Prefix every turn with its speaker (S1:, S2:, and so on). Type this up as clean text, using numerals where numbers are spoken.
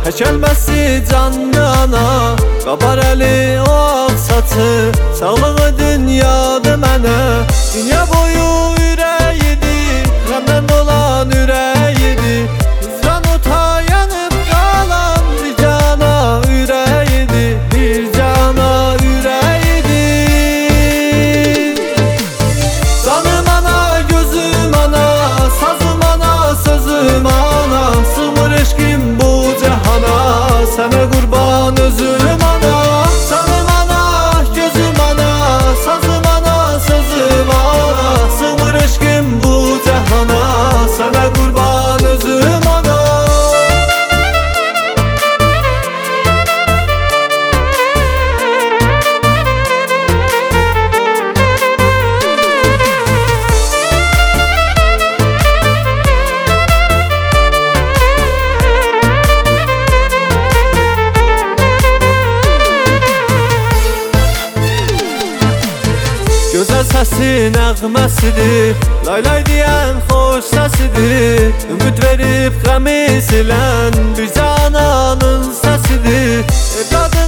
S1: Təkəlməsi canlı ana, qabar əli o ağ saçı, sağlığı dünyadır mənə. Dünya boyu ürəyidir, qəmdən dolan ürəyidir. Hicran ota yanıb qalan bir cana ürəyidir, bir cana ürəyidir. Canım ana, gözüm ana, sazım ana, sözüm ana, sığmır eşkim bu cəhana, sənə qurban özüm ana. Canım ana, gözüm ana, sazım ana, sözüm ana, sığmır eşkim bu cəhana, sənə qurban özüm ana. Gözəl səsi nəğməsidir, laylay deyən xoş səsidir. Ümid verib qəmi silən bir cananın səsidir. Evladım